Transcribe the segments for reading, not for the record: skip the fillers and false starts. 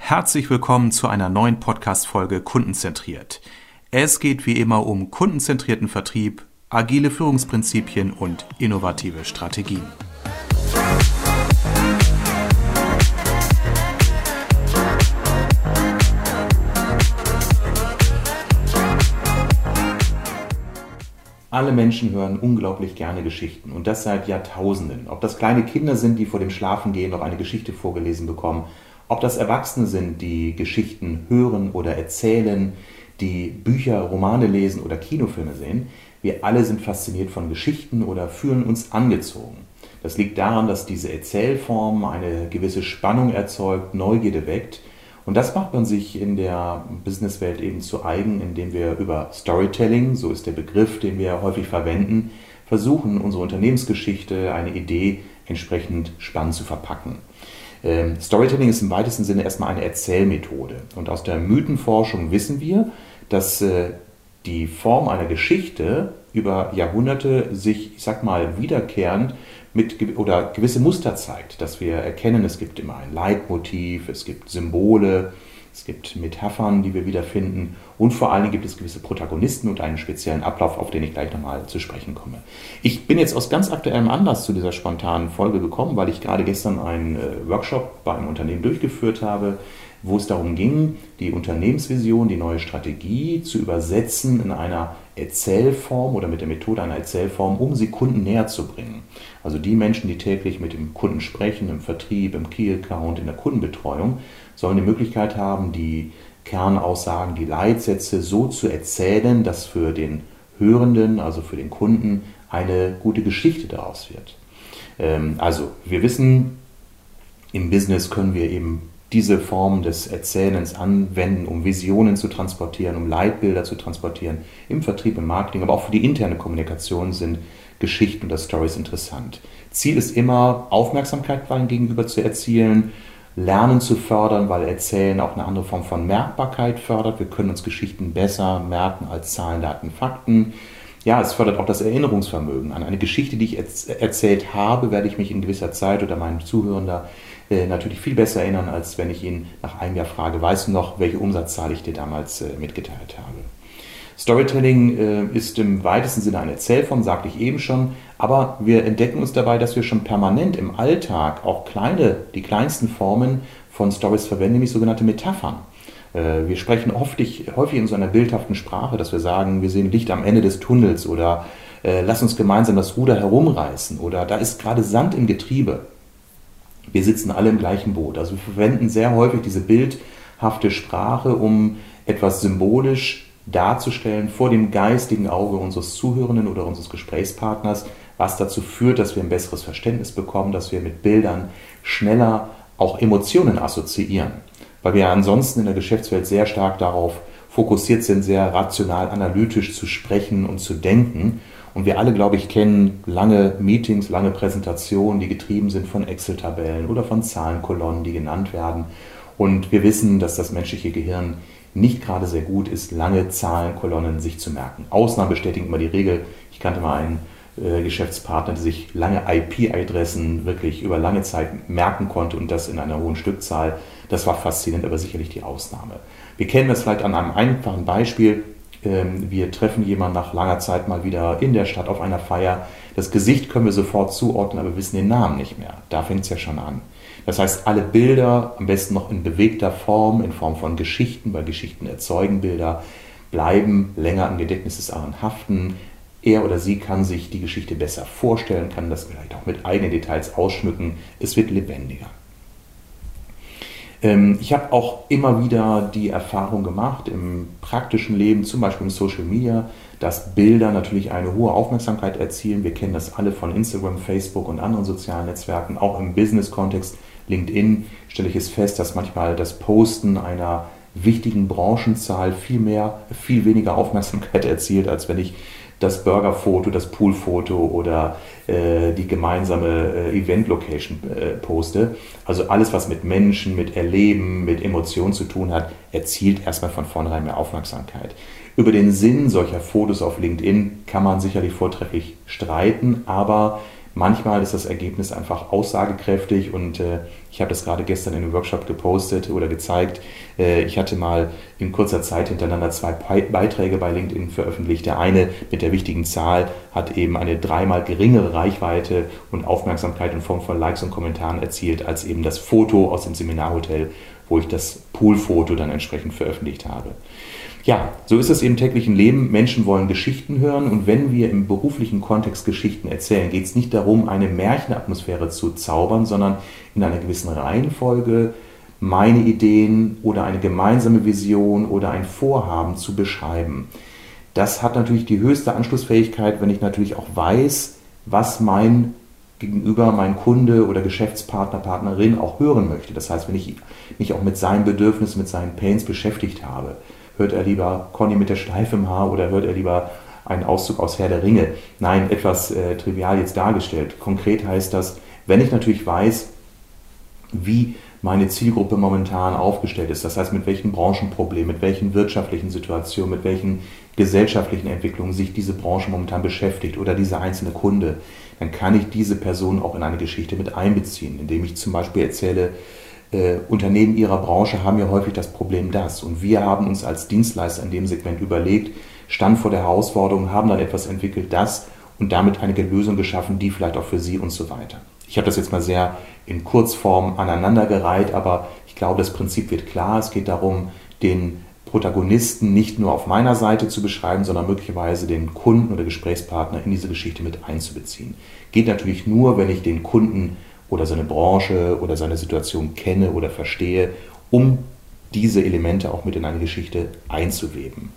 Herzlich willkommen zu einer neuen Podcast-Folge Kundenzentriert. Es geht wie immer um kundenzentrierten Vertrieb, agile Führungsprinzipien und innovative Strategien. Alle Menschen hören unglaublich gerne Geschichten und das seit Jahrtausenden. Ob das kleine Kinder sind, die vor dem Schlafengehen noch eine Geschichte vorgelesen bekommen, ob das Erwachsene sind, die Geschichten hören oder erzählen, die Bücher, Romane lesen oder Kinofilme sehen, wir alle sind fasziniert von Geschichten oder fühlen uns angezogen. Das liegt daran, dass diese Erzählform eine gewisse Spannung erzeugt, Neugierde weckt. Und das macht man sich in der Businesswelt eben zu eigen, indem wir über Storytelling, so ist der Begriff, den wir häufig verwenden, versuchen, unsere Unternehmensgeschichte, eine Idee entsprechend spannend zu verpacken. Storytelling ist im weitesten Sinne erstmal eine Erzählmethode. Und aus der Mythenforschung wissen wir, dass die Form einer Geschichte über Jahrhunderte sich, wiederkehrend oder gewisse Muster zeigt, dass wir erkennen, es gibt immer ein Leitmotiv, es gibt Symbole, es gibt Metaphern, die wir wiederfinden und vor allen Dingen gibt es gewisse Protagonisten und einen speziellen Ablauf, auf den ich gleich nochmal zu sprechen komme. Ich bin jetzt aus ganz aktuellem Anlass zu dieser spontanen Folge gekommen, weil ich gerade gestern einen Workshop bei einem Unternehmen durchgeführt habe, wo es darum ging, die Unternehmensvision, die neue Strategie zu übersetzen in einer Erzählform oder mit der Methode einer Erzählform, um sie Kunden näher zu bringen. Also die Menschen, die täglich mit dem Kunden sprechen, im Vertrieb, im Key-Account, in der Kundenbetreuung, sollen die Möglichkeit haben, die Kernaussagen, die Leitsätze so zu erzählen, dass für den Hörenden, also für den Kunden, eine gute Geschichte daraus wird. Also wir wissen, im Business können wir eben diese Form des Erzählens anwenden, um Visionen zu transportieren, um Leitbilder zu transportieren, im Vertrieb, im Marketing, aber auch für die interne Kommunikation sind Geschichten oder Stories interessant. Ziel ist immer, Aufmerksamkeit beim Gegenüber zu erzielen, Lernen zu fördern, weil Erzählen auch eine andere Form von Merkbarkeit fördert. Wir können uns Geschichten besser merken als Zahlen, Daten, Fakten. Ja, es fördert auch das Erinnerungsvermögen. An eine Geschichte, die ich erzählt habe, werde ich mich in gewisser Zeit oder mein Zuhörender natürlich viel besser erinnern, als wenn ich ihn nach einem Jahr frage, weißt du noch, welche Umsatzzahl ich dir damals mitgeteilt habe. Storytelling ist im weitesten Sinne eine Erzählform, sagte ich eben schon, aber wir entdecken uns dabei, dass wir schon permanent im Alltag auch die kleinsten Formen von Stories verwenden, nämlich sogenannte Metaphern. Wir sprechen häufig in so einer bildhaften Sprache, dass wir sagen, wir sehen Licht am Ende des Tunnels oder lass uns gemeinsam das Ruder herumreißen oder da ist gerade Sand im Getriebe. Wir sitzen alle im gleichen Boot. Also wir verwenden sehr häufig diese bildhafte Sprache, um etwas symbolisch darzustellen vor dem geistigen Auge unseres Zuhörenden oder unseres Gesprächspartners, was dazu führt, dass wir ein besseres Verständnis bekommen, dass wir mit Bildern schneller auch Emotionen assoziieren. Weil wir ja ansonsten in der Geschäftswelt sehr stark darauf fokussiert sind, sehr rational, analytisch zu sprechen und zu denken. Und wir alle, glaube ich, kennen lange Meetings, lange Präsentationen, die getrieben sind von Excel-Tabellen oder von Zahlenkolonnen, die genannt werden. Und wir wissen, dass das menschliche Gehirn nicht gerade sehr gut ist, lange Zahlenkolonnen sich zu merken. Ausnahmen bestätigen immer die Regel. Ich kannte mal einen Geschäftspartner, der sich lange IP-Adressen wirklich über lange Zeit merken konnte und das in einer hohen Stückzahl. Das war faszinierend, aber sicherlich die Ausnahme. Wir kennen das vielleicht an einem einfachen Beispiel. Wir treffen jemanden nach langer Zeit mal wieder in der Stadt auf einer Feier. Das Gesicht können wir sofort zuordnen, aber wir wissen den Namen nicht mehr. Da fängt es ja schon an. Das heißt, alle Bilder, am besten noch in bewegter Form, in Form von Geschichten, weil Geschichten erzeugen Bilder, bleiben länger im Gedächtnis des anderen haften. Er oder sie kann sich die Geschichte besser vorstellen, kann das vielleicht auch mit eigenen Details ausschmücken. Es wird lebendiger. Ich habe auch immer wieder die Erfahrung gemacht im praktischen Leben, zum Beispiel im Social Media, dass Bilder natürlich eine hohe Aufmerksamkeit erzielen. Wir kennen das alle von Instagram, Facebook und anderen sozialen Netzwerken. Auch im Business-Kontext, LinkedIn, stelle ich es fest, dass manchmal das Posten einer wichtigen Branchenzahl viel weniger Aufmerksamkeit erzielt, als wenn ich das Burgerfoto, das Poolfoto oder die gemeinsame Event-Location poste. Also alles, was mit Menschen, mit Erleben, mit Emotionen zu tun hat, erzielt erstmal von vornherein mehr Aufmerksamkeit. Über den Sinn solcher Fotos auf LinkedIn kann man sicherlich vortrefflich streiten, aber Manchmal ist das Ergebnis einfach aussagekräftig und ich habe das gerade gestern in einem Workshop gepostet oder gezeigt. Ich hatte mal in kurzer Zeit hintereinander 2 Beiträge bei LinkedIn veröffentlicht. Der eine mit der wichtigen Zahl hat eben eine 3-mal geringere Reichweite und Aufmerksamkeit in Form von Likes und Kommentaren erzielt als eben das Foto aus dem Seminarhotel, wo ich das Poolfoto dann entsprechend veröffentlicht habe. Ja, so ist es im täglichen Leben. Menschen wollen Geschichten hören und wenn wir im beruflichen Kontext Geschichten erzählen, geht es nicht darum, eine Märchenatmosphäre zu zaubern, sondern in einer gewissen Reihenfolge meine Ideen oder eine gemeinsame Vision oder ein Vorhaben zu beschreiben. Das hat natürlich die höchste Anschlussfähigkeit, wenn ich natürlich auch weiß, was mein Gegenüber, mein Kunde oder Geschäftspartner, Partnerin auch hören möchte. Das heißt, wenn ich mich auch mit seinen Bedürfnissen, mit seinen Pains beschäftigt habe. Hört er lieber Conny mit der Schleife im Haar oder hört er lieber einen Auszug aus Herr der Ringe? Nein, etwas trivial jetzt dargestellt. Konkret heißt das, wenn ich natürlich weiß, wie meine Zielgruppe momentan aufgestellt ist, das heißt mit welchen Branchenproblemen, mit welchen wirtschaftlichen Situationen, mit welchen gesellschaftlichen Entwicklungen sich diese Branche momentan beschäftigt oder dieser einzelne Kunde, dann kann ich diese Person auch in eine Geschichte mit einbeziehen, indem ich zum Beispiel erzähle, Unternehmen ihrer Branche haben ja häufig das Problem das. Und wir haben uns als Dienstleister in dem Segment überlegt, standen vor der Herausforderung, haben dann etwas entwickelt, das und damit einige Lösungen geschaffen, die vielleicht auch für Sie und so weiter. Ich habe das jetzt mal sehr in Kurzform aneinandergereiht, aber ich glaube, das Prinzip wird klar. Es geht darum, den Protagonisten nicht nur auf meiner Seite zu beschreiben, sondern möglicherweise den Kunden oder Gesprächspartner in diese Geschichte mit einzubeziehen. Geht natürlich nur, wenn ich den Kunden oder seine Branche oder seine Situation kenne oder verstehe, um diese Elemente auch mit in eine Geschichte einzuweben.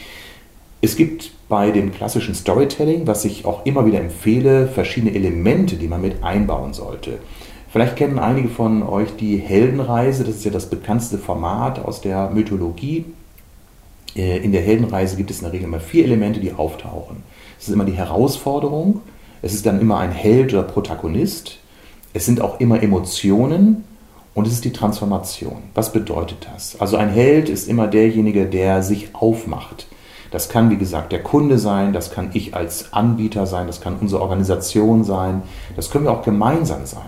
Es gibt bei dem klassischen Storytelling, was ich auch immer wieder empfehle, verschiedene Elemente, die man mit einbauen sollte. Vielleicht kennen einige von euch die Heldenreise, das ist ja das bekannteste Format aus der Mythologie. In der Heldenreise gibt es in der Regel immer 4 Elemente, die auftauchen. Es ist immer die Herausforderung, es ist dann immer ein Held oder Protagonist, es sind auch immer Emotionen und es ist die Transformation. Was bedeutet das? Also ein Held ist immer derjenige, der sich aufmacht. Das kann, wie gesagt, der Kunde sein, das kann ich als Anbieter sein, das kann unsere Organisation sein, das können wir auch gemeinsam sein.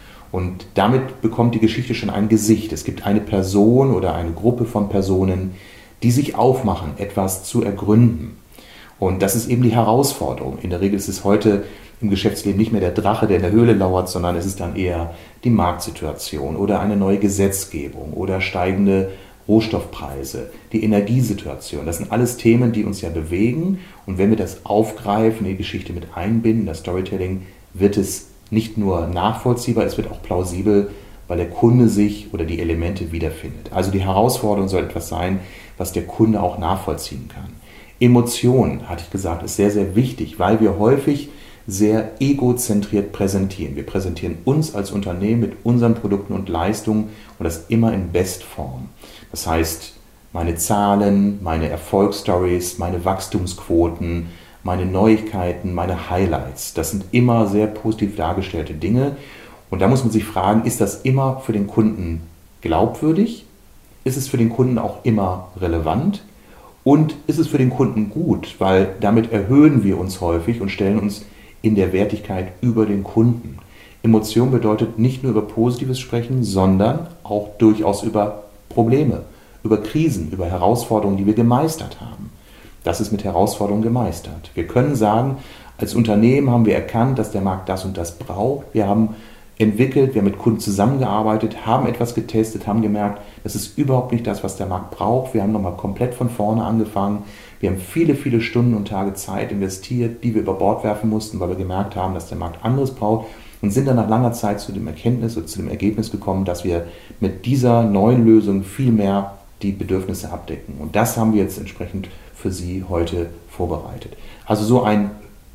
Und damit bekommt die Geschichte schon ein Gesicht. Es gibt eine Person oder eine Gruppe von Personen, die sich aufmachen, etwas zu ergründen. Und das ist eben die Herausforderung. In der Regel ist es heute im Geschäftsleben nicht mehr der Drache, der in der Höhle lauert, sondern es ist dann eher die Marktsituation oder eine neue Gesetzgebung oder steigende Rohstoffpreise, die Energiesituation. Das sind alles Themen, die uns ja bewegen. Und wenn wir das aufgreifen, in die Geschichte mit einbinden, das Storytelling, wird es nicht nur nachvollziehbar, es wird auch plausibel, weil der Kunde sich oder die Elemente wiederfindet. Also die Herausforderung soll etwas sein, was der Kunde auch nachvollziehen kann. Emotion, hatte ich gesagt, ist sehr, sehr wichtig, weil wir häufig sehr egozentriert präsentieren. Wir präsentieren uns als Unternehmen mit unseren Produkten und Leistungen und das immer in Bestform. Das heißt, meine Zahlen, meine Erfolgsstories, meine Wachstumsquoten, meine Neuigkeiten, meine Highlights, das sind immer sehr positiv dargestellte Dinge. Und da muss man sich fragen, ist das immer für den Kunden glaubwürdig? Ist es für den Kunden auch immer relevant? Und ist es für den Kunden gut? Weil damit erhöhen wir uns häufig und stellen uns in der Wertigkeit über den Kunden. Emotion bedeutet nicht nur über Positives sprechen, sondern auch durchaus über Probleme, über Krisen, über Herausforderungen, die wir gemeistert haben. Das ist mit Herausforderungen gemeistert. Wir können sagen, als Unternehmen haben wir erkannt, dass der Markt das und das braucht. Wir haben entwickelt, wir haben mit Kunden zusammengearbeitet, haben etwas getestet, haben gemerkt, das ist überhaupt nicht das, was der Markt braucht. Wir haben nochmal komplett von vorne angefangen. Wir haben viele, viele Stunden und Tage Zeit investiert, die wir über Bord werfen mussten, weil wir gemerkt haben, dass der Markt anderes braucht und sind dann nach langer Zeit zu dem Erkenntnis oder zu dem Ergebnis gekommen, dass wir mit dieser neuen Lösung viel mehr die Bedürfnisse abdecken. Und das haben wir jetzt entsprechend für Sie heute vorbereitet. Also so ein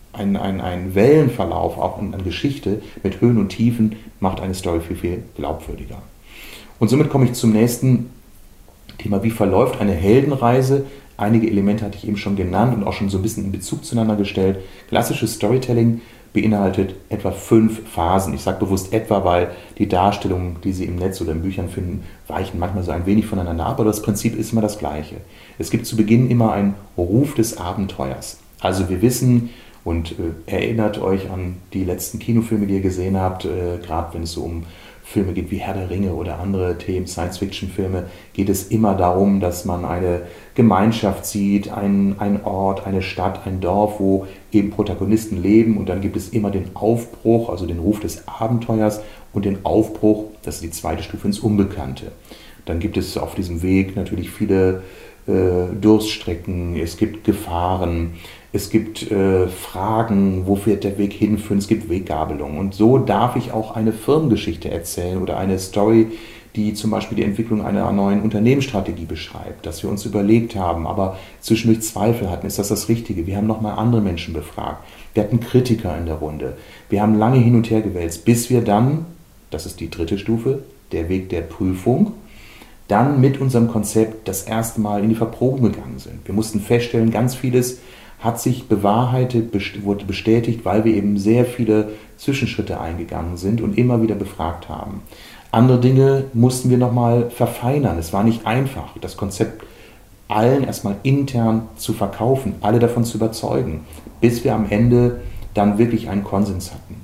Wellenverlauf auch an Geschichte mit Höhen und Tiefen macht eine Story viel, viel glaubwürdiger. Und somit komme ich zum nächsten Thema. Wie verläuft eine Heldenreise? Einige Elemente hatte ich eben schon genannt und auch schon so ein bisschen in Bezug zueinander gestellt. Klassisches Storytelling beinhaltet etwa 5 Phasen. Ich sage bewusst etwa, weil die Darstellungen, die Sie im Netz oder in Büchern finden, weichen manchmal so ein wenig voneinander ab, aber das Prinzip ist immer das gleiche. Es gibt zu Beginn immer einen Ruf des Abenteuers. Also wir wissen, Und erinnert euch an die letzten Kinofilme, die ihr gesehen habt, gerade wenn es so um Filme geht wie Herr der Ringe oder andere Themen, Science-Fiction-Filme, geht es immer darum, dass man eine Gemeinschaft sieht, einen Ort, eine Stadt, ein Dorf, wo eben Protagonisten leben, und dann gibt es immer den Aufbruch, also den Ruf des Abenteuers und den Aufbruch, das ist die zweite Stufe, ins Unbekannte. Dann gibt es auf diesem Weg natürlich viele Durststrecken, es gibt Gefahren, es gibt Fragen, wo wird der Weg hinführen, es gibt Weggabelungen. Und so darf ich auch eine Firmengeschichte erzählen oder eine Story, die zum Beispiel die Entwicklung einer neuen Unternehmensstrategie beschreibt, dass wir uns überlegt haben, aber zwischendurch Zweifel hatten, ist das Richtige? Wir haben nochmal andere Menschen befragt. Wir hatten Kritiker in der Runde. Wir haben lange hin und her gewälzt, bis wir dann, das ist die dritte Stufe, der Weg der Prüfung, dann mit unserem Konzept das erste Mal in die Verprobung gegangen sind. Wir mussten feststellen, ganz vieles hat sich bewahrheitet, wurde bestätigt, weil wir eben sehr viele Zwischenschritte eingegangen sind und immer wieder befragt haben. Andere Dinge mussten wir nochmal verfeinern. Es war nicht einfach, das Konzept allen erstmal intern zu verkaufen, alle davon zu überzeugen, bis wir am Ende dann wirklich einen Konsens hatten.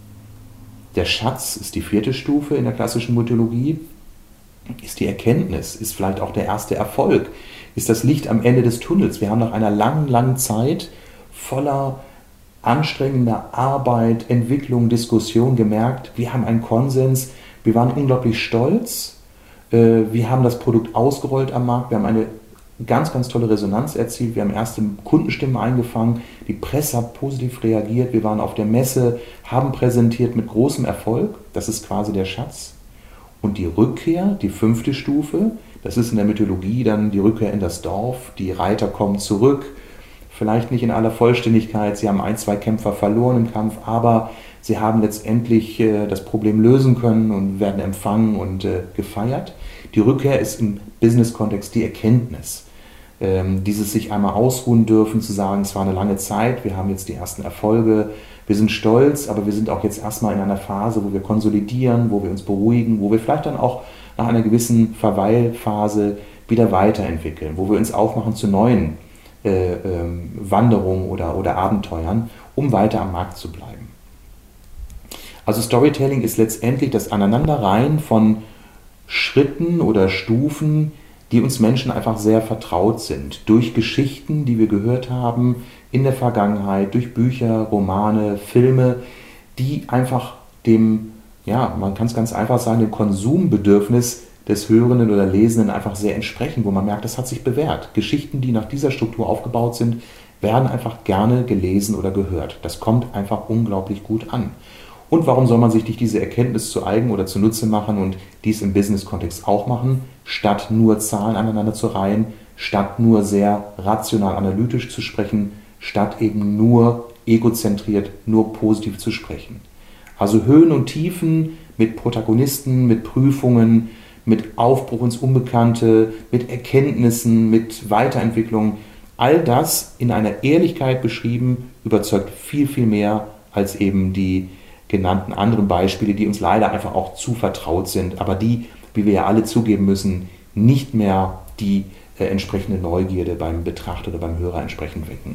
Der Schatz ist die vierte Stufe in der klassischen Mythologie, ist die Erkenntnis, ist vielleicht auch der erste Erfolg, ist das Licht am Ende des Tunnels. Wir haben nach einer langen, langen Zeit voller anstrengender Arbeit, Entwicklung, Diskussion gemerkt, wir haben einen Konsens, wir waren unglaublich stolz, wir haben das Produkt ausgerollt am Markt, wir haben eine ganz, ganz tolle Resonanz erzielt, wir haben erste Kundenstimmen eingefangen, die Presse hat positiv reagiert, wir waren auf der Messe, haben präsentiert mit großem Erfolg, das ist quasi der Schatz. Und die Rückkehr, die fünfte Stufe, das ist in der Mythologie dann die Rückkehr in das Dorf, die Reiter kommen zurück, vielleicht nicht in aller Vollständigkeit, sie haben 1, 2 Kämpfer verloren im Kampf, aber sie haben letztendlich das Problem lösen können und werden empfangen und gefeiert. Die Rückkehr ist im Business-Kontext die Erkenntnis. Dieses sich einmal ausruhen dürfen, zu sagen, es war eine lange Zeit, wir haben jetzt die ersten Erfolge, wir sind stolz, aber wir sind auch jetzt erstmal in einer Phase, wo wir konsolidieren, wo wir uns beruhigen, wo wir vielleicht dann auch nach einer gewissen Verweilphase wieder weiterentwickeln, wo wir uns aufmachen zu neuen Wanderungen oder Abenteuern, um weiter am Markt zu bleiben. Also Storytelling ist letztendlich das Aneinanderreihen von Schritten oder Stufen, die uns Menschen einfach sehr vertraut sind. Durch Geschichten, die wir gehört haben in der Vergangenheit, durch Bücher, Romane, Filme, die einfach dem, ja, man kann es ganz einfach sagen, dem Konsumbedürfnis des Hörenden oder Lesenden einfach sehr entsprechen, wo man merkt, das hat sich bewährt. Geschichten, die nach dieser Struktur aufgebaut sind, werden einfach gerne gelesen oder gehört. Das kommt einfach unglaublich gut an. Und warum soll man sich nicht diese Erkenntnis zu eigen oder zunutze machen und dies im Business-Kontext auch machen, statt nur Zahlen aneinander zu reihen, statt nur sehr rational analytisch zu sprechen, statt eben nur egozentriert, nur positiv zu sprechen. Also Höhen und Tiefen mit Protagonisten, mit Prüfungen, mit Aufbruch ins Unbekannte, mit Erkenntnissen, mit Weiterentwicklung, all das in einer Ehrlichkeit beschrieben, überzeugt viel, viel mehr als eben die genannten anderen Beispiele, die uns leider einfach auch zu vertraut sind, aber die, wie wir ja alle zugeben müssen, nicht mehr die entsprechende Neugierde beim Betrachter oder beim Hörer entsprechend wecken.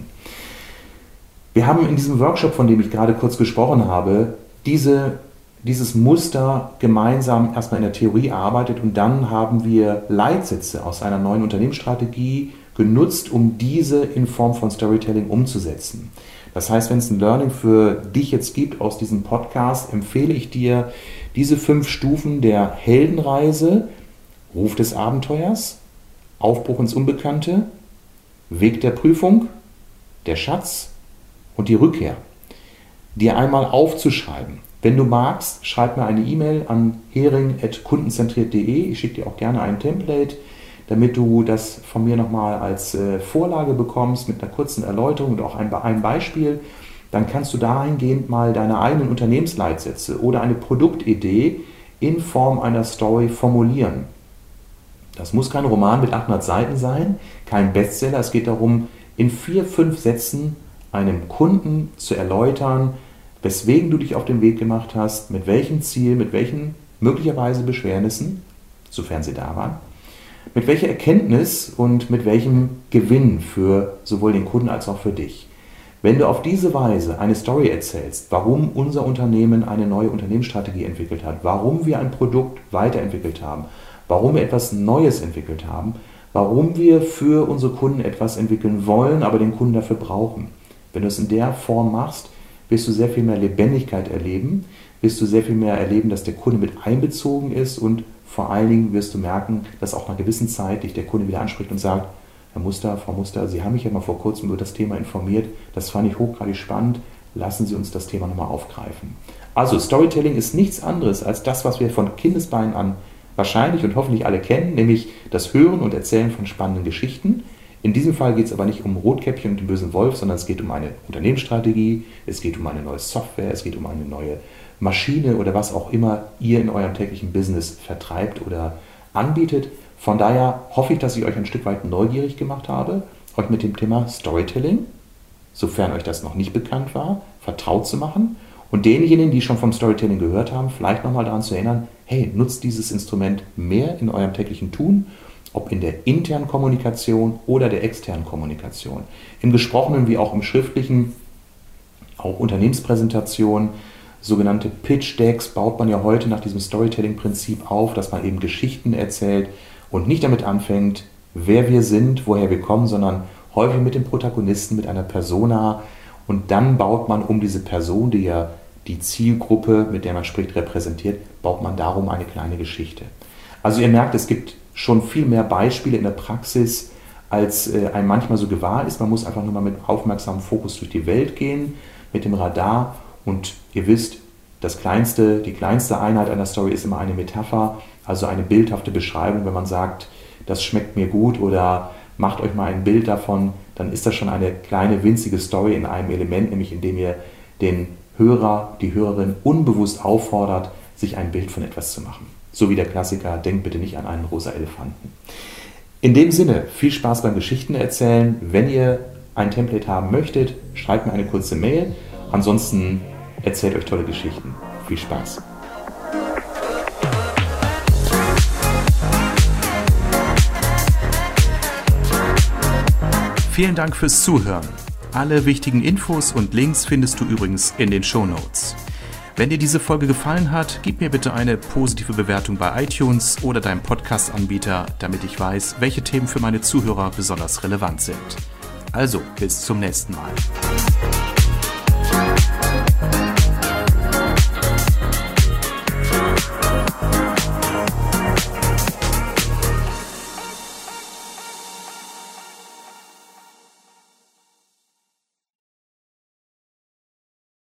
Wir haben in diesem Workshop, von dem ich gerade kurz gesprochen habe, dieses Muster gemeinsam erstmal in der Theorie erarbeitet und dann haben wir Leitsätze aus einer neuen Unternehmensstrategie genutzt, um diese in Form von Storytelling umzusetzen. Das heißt, wenn es ein Learning für dich jetzt gibt aus diesem Podcast, empfehle ich dir diese 5 Stufen der Heldenreise, Ruf des Abenteuers, Aufbruch ins Unbekannte, Weg der Prüfung, der Schatz und die Rückkehr, dir einmal aufzuschreiben. Wenn du magst, schreib mir eine E-Mail an hering@kundenzentriert.de. Ich schicke dir auch gerne ein Template, damit du das von mir nochmal als Vorlage bekommst mit einer kurzen Erläuterung und auch ein Beispiel. Dann kannst du dahingehend mal deine eigenen Unternehmensleitsätze oder eine Produktidee in Form einer Story formulieren. Das muss kein Roman mit 800 Seiten sein, kein Bestseller. Es geht darum, in 4, 5 Sätzen einem Kunden zu erläutern, weswegen du dich auf den Weg gemacht hast, mit welchem Ziel, mit welchen möglicherweise Beschwernissen, sofern sie da waren, mit welcher Erkenntnis und mit welchem Gewinn für sowohl den Kunden als auch für dich. Wenn du auf diese Weise eine Story erzählst, warum unser Unternehmen eine neue Unternehmensstrategie entwickelt hat, warum wir ein Produkt weiterentwickelt haben, warum wir etwas Neues entwickelt haben, warum wir für unsere Kunden etwas entwickeln wollen, aber den Kunden dafür brauchen. Wenn du es in der Form machst, wirst du sehr viel mehr Lebendigkeit erleben, wirst du sehr viel mehr erleben, dass der Kunde mit einbezogen ist und vor allen Dingen wirst du merken, dass auch nach einer gewissen Zeit dich der Kunde wieder anspricht und sagt, Herr Muster, Frau Muster, Sie haben mich ja mal vor kurzem über das Thema informiert, das fand ich hochgradig spannend, lassen Sie uns das Thema nochmal aufgreifen. Also Storytelling ist nichts anderes als das, was wir von Kindesbeinen an wahrscheinlich und hoffentlich alle kennen, nämlich das Hören und Erzählen von spannenden Geschichten. In diesem Fall geht es aber nicht um Rotkäppchen und den bösen Wolf, sondern es geht um eine Unternehmensstrategie, es geht um eine neue Software, es geht um eine neue Maschine oder was auch immer ihr in eurem täglichen Business vertreibt oder anbietet. Von daher hoffe ich, dass ich euch ein Stück weit neugierig gemacht habe, euch mit dem Thema Storytelling, sofern euch das noch nicht bekannt war, vertraut zu machen und denjenigen, die schon vom Storytelling gehört haben, vielleicht nochmal daran zu erinnern, hey, nutzt dieses Instrument mehr in eurem täglichen Tun, ob in der internen Kommunikation oder der externen Kommunikation. Im Gesprochenen wie auch im Schriftlichen, auch Unternehmenspräsentationen, sogenannte Pitch Decks baut man ja heute nach diesem Storytelling-Prinzip auf, dass man eben Geschichten erzählt und nicht damit anfängt, wer wir sind, woher wir kommen, sondern häufig mit dem Protagonisten, mit einer Persona und dann baut man um diese Person, die ja die Zielgruppe, mit der man spricht, repräsentiert, baut man darum eine kleine Geschichte. Also ihr merkt, es gibt schon viel mehr Beispiele in der Praxis, als einem manchmal so gewahr ist. Man muss einfach nur mal mit aufmerksamem Fokus durch die Welt gehen, mit dem Radar. Und ihr wisst, die kleinste Einheit einer Story ist immer eine Metapher, also eine bildhafte Beschreibung. Wenn man sagt, das schmeckt mir gut oder macht euch mal ein Bild davon, dann ist das schon eine kleine winzige Story in einem Element, nämlich indem ihr den Hörer, die Hörerin unbewusst auffordert, sich ein Bild von etwas zu machen. So wie der Klassiker, denkt bitte nicht an einen rosa Elefanten. In dem Sinne, viel Spaß beim Geschichten erzählen. Wenn ihr ein Template haben möchtet, schreibt mir eine kurze Mail. Ansonsten erzählt euch tolle Geschichten. Viel Spaß. Vielen Dank fürs Zuhören. Alle wichtigen Infos und Links findest du übrigens in den Shownotes. Wenn dir diese Folge gefallen hat, gib mir bitte eine positive Bewertung bei iTunes oder deinem Podcast-Anbieter, damit ich weiß, welche Themen für meine Zuhörer besonders relevant sind. Also, bis zum nächsten Mal.